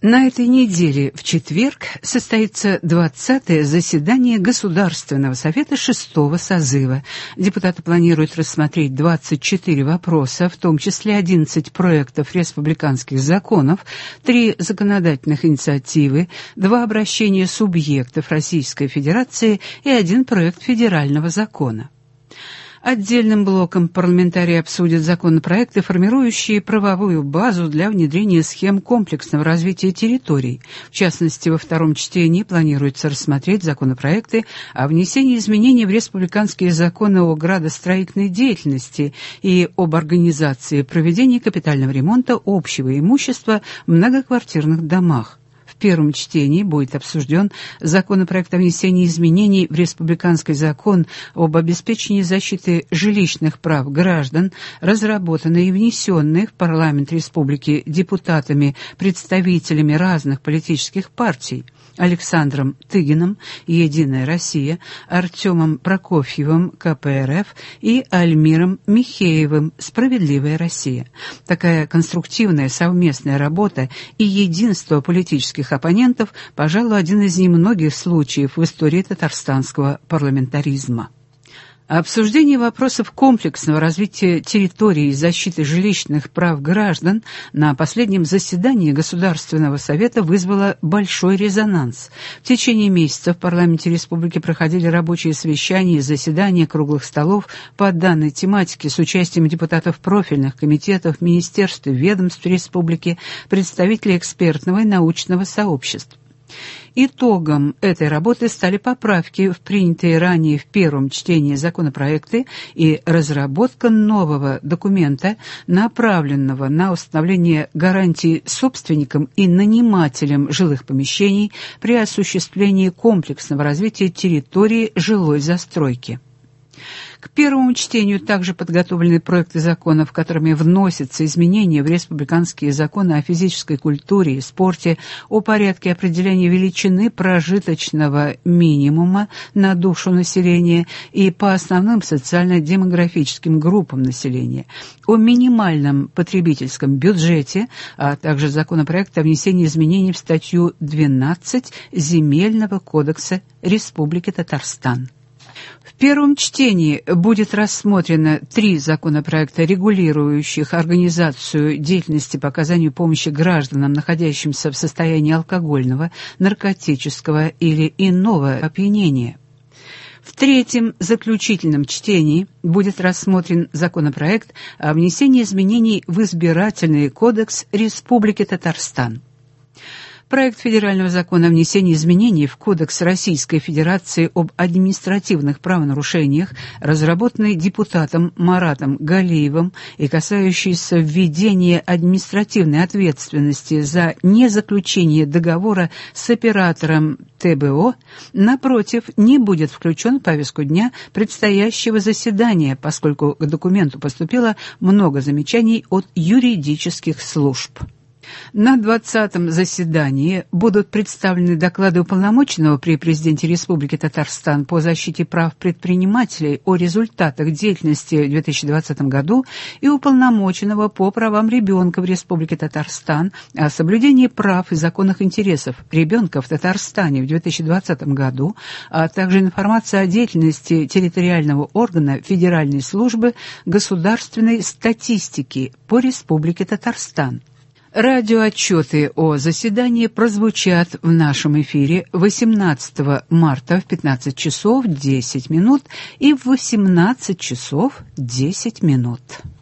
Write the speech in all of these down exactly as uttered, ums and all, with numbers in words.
На этой неделе, в четверг, состоится двадцатое заседание Государственного совета шестого созыва. Депутаты планируют рассмотреть двадцать четыре вопроса, в том числе одиннадцать проектов республиканских законов, три законодательных инициативы, два обращения субъектов Российской Федерации и один проект федерального закона. Отдельным блоком парламентарии обсудят законопроекты, формирующие правовую базу для внедрения схем комплексного развития территорий. В частности, во втором чтении планируется рассмотреть законопроекты о внесении изменений в республиканские законы о градостроительной деятельности и об организации проведения капитального ремонта общего имущества в многоквартирных домах. В первом чтении будет обсужден законопроект о внесении изменений в Республиканский закон об обеспечении защиты жилищных прав граждан, разработанный и внесенный в парламент республики депутатами, представителями разных политических партий: Александром Тыгиным, «Единая Россия», Артемом Прокофьевым, ка пэ эр эф, и Альмиром Михеевым, «Справедливая Россия». Такая конструктивная совместная работа и единство политических оппонентов, пожалуй, один из немногих случаев в истории татарстанского парламентаризма. Обсуждение вопросов комплексного развития территории и защиты жилищных прав граждан на последнем заседании Государственного совета вызвало большой резонанс. В течение месяца в парламенте республики проходили рабочие совещания и заседания круглых столов по данной тематике с участием депутатов профильных комитетов, министерств и ведомств республики, представителей экспертного и научного сообществ. Итогом этой работы стали поправки в принятые ранее в первом чтении законопроекты и разработка нового документа, направленного на установление гарантий собственникам и нанимателям жилых помещений при осуществлении комплексного развития территории жилой застройки. К первому чтению также подготовлены проекты законов, которыми вносятся изменения в республиканские законы о физической культуре и спорте, о порядке определения величины прожиточного минимума на душу населения и по основным социально-демографическим группам населения, о минимальном потребительском бюджете, а также законопроект о внесении изменений в статью двенадцать Земельного кодекса Республики Татарстан. В первом чтении будет рассмотрено три законопроекта, регулирующих организацию деятельности по оказанию помощи гражданам, находящимся в состоянии алкогольного, наркотического или иного опьянения. В третьем заключительном чтении будет рассмотрен законопроект о внесении изменений в Избирательный кодекс Республики Татарстан. Проект федерального закона о внесении изменений в Кодекс Российской Федерации об административных правонарушениях, разработанный депутатом Маратом Галиевым и касающийся введения административной ответственности за незаключение договора с оператором тэ бэ о, напротив, не будет включен в повестку дня предстоящего заседания, поскольку к документу поступило много замечаний от юридических служб. На двадцатом заседании будут представлены доклады уполномоченного при президенте Республики Татарстан по защите прав предпринимателей о результатах деятельности в две тысячи двадцатом году и уполномоченного по правам ребенка в Республике Татарстан о соблюдении прав и законных интересов ребенка в Татарстане в две тысячи двадцатом году, а также информация о деятельности территориального органа Федеральной службы государственной статистики по Республике Татарстан. Радиоотчеты о заседании прозвучат в нашем эфире восемнадцатого марта в пятнадцать часов десять минут и в восемнадцать часов десять минут.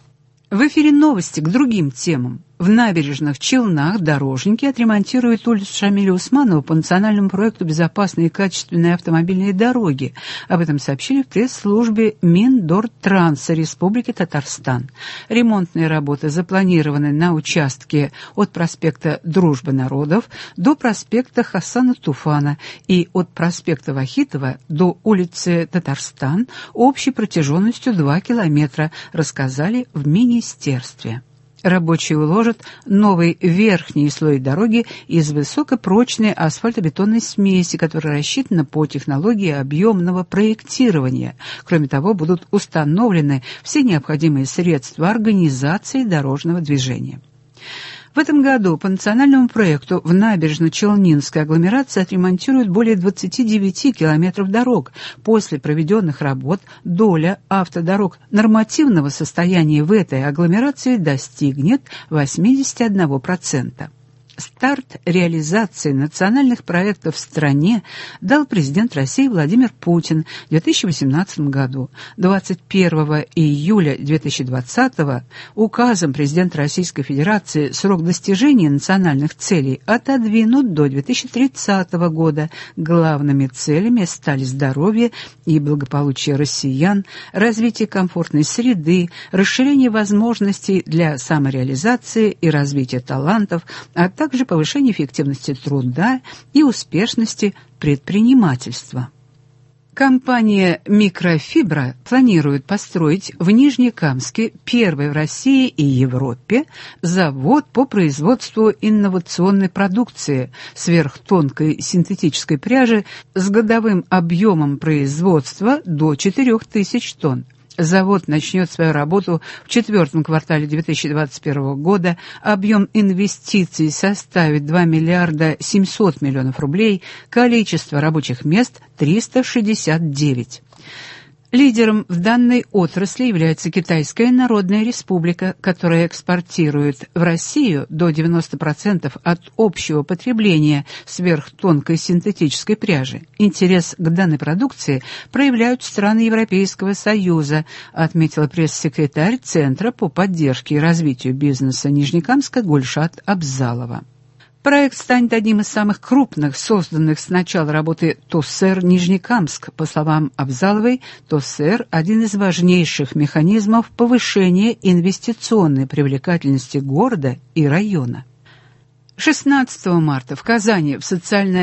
В эфире новости к другим темам. В Набережных Челнах дорожники отремонтируют улицу Шамиля Усманова по национальному проекту «Безопасные и качественные автомобильные дороги». Об этом сообщили в пресс-службе Миндортранса Республики Татарстан. Ремонтные работы запланированы на участке от проспекта Дружбы народов до проспекта Хасана Туфана и от проспекта Вахитова до улицы Татарстан общей протяженностью два километра, рассказали в министерстве. Рабочие уложат новый верхний слой дороги из высокопрочной асфальтобетонной смеси, которая рассчитана по технологии объемного проектирования. Кроме того, будут установлены все необходимые средства организации дорожного движения. В этом году по национальному проекту в набережно-Челнинской агломерации отремонтируют более двадцати девяти километров дорог. После проведенных работ доля автодорог нормативного состояния в этой агломерации достигнет восьмидесяти одного процента. Старт реализации национальных проектов в стране дал президент России Владимир Путин в две тысячи восемнадцатом году. двадцать первого июля две тысячи двадцатого указом президента Российской Федерации срок достижения национальных целей отодвинут до две тысячи тридцатого года. Главными целями стали здоровье и благополучие россиян, развитие комфортной среды, расширение возможностей для самореализации и развития талантов, а также также повышение эффективности труда и успешности предпринимательства. Компания «Микрофибра» планирует построить в Нижнекамске первый в России и Европе завод по производству инновационной продукции сверхтонкой синтетической пряжи с годовым объемом производства до четырёх тысяч тонн. Завод начнет свою работу в четвертом квартале две тысячи двадцать первого года. Объем инвестиций составит два миллиарда семьсот миллионов рублей. Количество рабочих мест – триста шестьдесят девять. Лидером в данной отрасли является Китайская Народная Республика, которая экспортирует в Россию до девяноста процентов от общего потребления сверхтонкой синтетической пряжи. Интерес к данной продукции проявляют страны Европейского Союза, отметила пресс-секретарь Центра по поддержке и развитию бизнеса Нижнекамска Гульшат Абзалова. Проект станет одним из самых крупных, созданных с начала работы ТОСЭР Нижнекамск. По словам Абзаловой, ТОСЭР – один из важнейших механизмов повышения инвестиционной привлекательности города и района. шестнадцатого марта в Казани в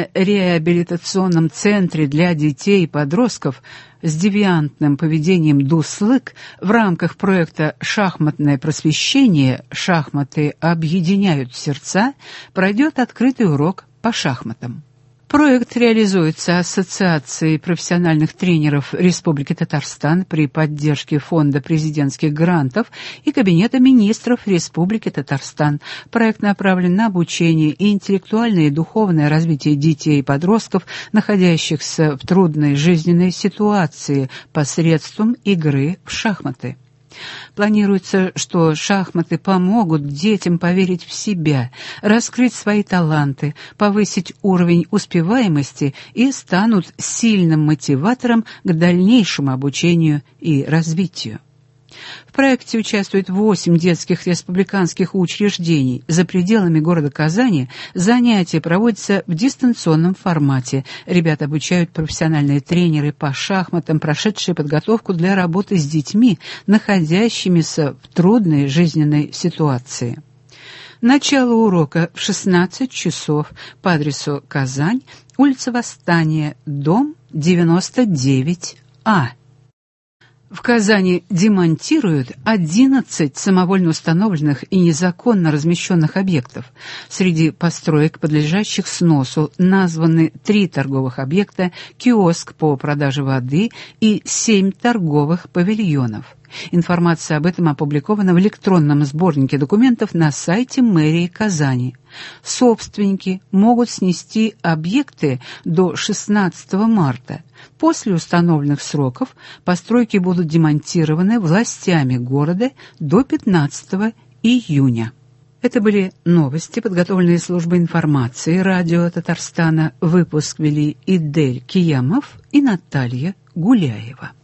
социально-реабилитационном центре для детей и подростков с девиантным поведением «Дуслык» в рамках проекта «Шахматное просвещение. Шахматы объединяют сердца» пройдет открытый урок по шахматам. Проект реализуется Ассоциацией профессиональных тренеров Республики Татарстан при поддержке Фонда президентских грантов и Кабинета министров Республики Татарстан. Проект направлен на обучение и интеллектуальное и духовное развитие детей и подростков, находящихся в трудной жизненной ситуации, посредством игры в шахматы. Планируется, что шахматы помогут детям поверить в себя, раскрыть свои таланты, повысить уровень успеваемости и станут сильным мотиватором к дальнейшему обучению и развитию. В проекте участвует восемь детских республиканских учреждений. За пределами города Казани занятия проводятся в дистанционном формате. Ребят обучают профессиональные тренеры по шахматам, прошедшие подготовку для работы с детьми, находящимися в трудной жизненной ситуации. Начало урока в шестнадцать часов по адресу Казань, улица Восстания, дом девяносто девять А. В Казани демонтируют одиннадцать самовольно установленных и незаконно размещенных объектов. Среди построек, подлежащих сносу, названы три торговых объекта, киоск по продаже воды и семь торговых павильонов. Информация об этом опубликована в электронном сборнике документов на сайте мэрии Казани. Собственники могут снести объекты до шестнадцатого марта. После установленных сроков постройки будут демонтированы властями города до пятнадцатого июня. Это были новости, подготовленные службой информации радио Татарстана. Выпуск вели Идель Киямов и Наталья Гуляева.